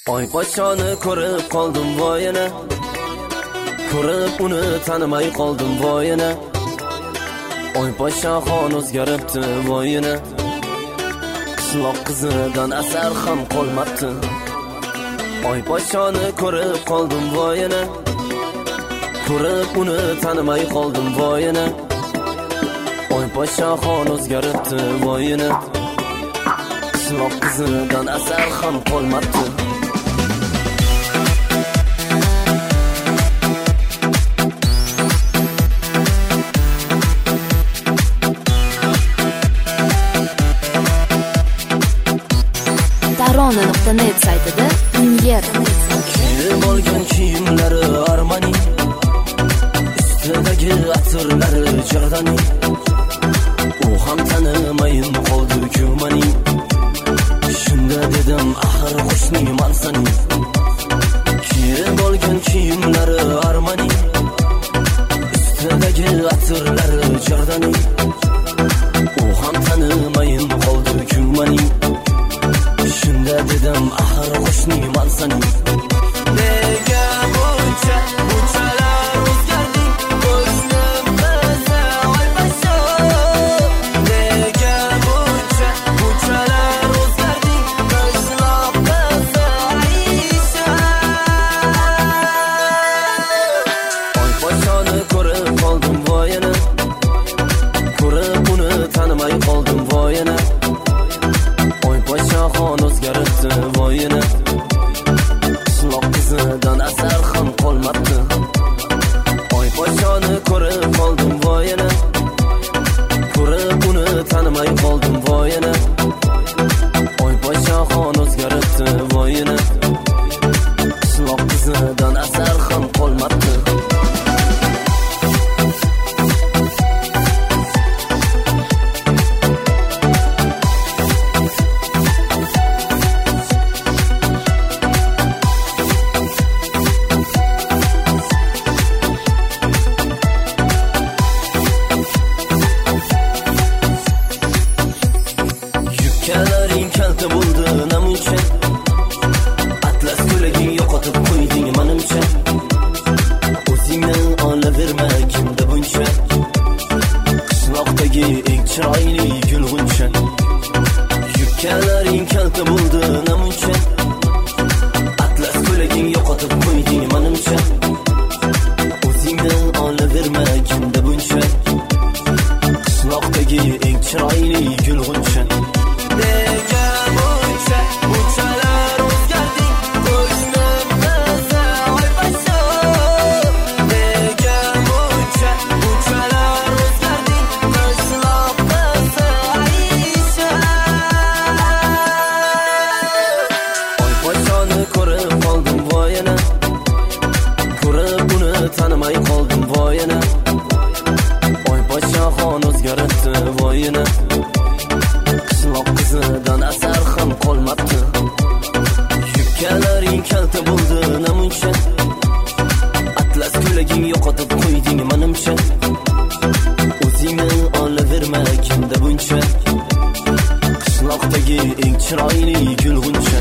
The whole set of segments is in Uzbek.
Oy pochoni ko'rib qoldim voyina, ko'rib uni tanimay qoldim voyina. Oy pochxon o'zgaribdi voyina, qishloq qizidan asar ham qolmabdi. Oy pochxoni ko'rib qoldim voyina, ko'rib uni tanimay qoldim voyina. Oy pochxon o'zgaribdi voyina, qishloq qizidan asar ham qolmabdi. Tarona.net saytida Yer Kiyib olgan kiyimlari Armani, ustidagi atirlari Jordani. U ham tanimayin qoldi-ku mani. Shunda dedim axir qo'shni mansani. Kiyib olgan kiyimlari Armani, ustidagi atirlari Jordani. U ham tanimayin qoldi-ku mani. Shunda dedim axir qo'shni mansani. Nega bunchalar o'zgarding, qo'shnim biza olmasa? Nega bunchalar o'zgarding, qishloq biza Aisha? Oy pochxoni ko'rib qoldim voyina, ko'rib uni tanimay qoldim voyina. Oy pochxon o'zgaribdi voyina, qishloq qizidan asar ham qolmabdi. Oy pochxoni ko'rib qoldim voyina, ko'rib uni tanimay qoldim voyina. Oy pochxon o'zgaribdi voyina, qishloq qizidan asar ham qolmabdi. Yukalaring kalta bo'ldi namuncha, atlas ko'ylaging yo'qotib qo'yding manimcha. O'zingni olaverma kimda buncha, qishloqdagi eng chiroyli gulg'uncha. Yukalaring kalta bo'ldi namuncha, atlas ko'ylaging yo'qotib qo'yding manimcha. O'zingni olaverma kimda buncha, qishloqdagi eng chiroyli gulg'uncha. Nega bunchalar o'zgarding, qo'shnim biza olmasa? Nega bunchalar o'zgarding, qishloq biza Aisha? Oy pochxoni ko'rib qoldim voyina, ko'rib uni tanimay qoldim voyina. Oy pochxon o'zgaribdi voyina, qishloq qizidan asar ham qolmabdi. Yukalaring kalta bo'ldi namuncha, atlas ko'ylaging yo'qotib qo'yding manimcha. O'zingni olaverma kimda buncha, qishloqdagi eng chiroyli gulg'uncha.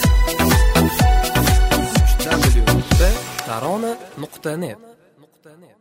Tarona.net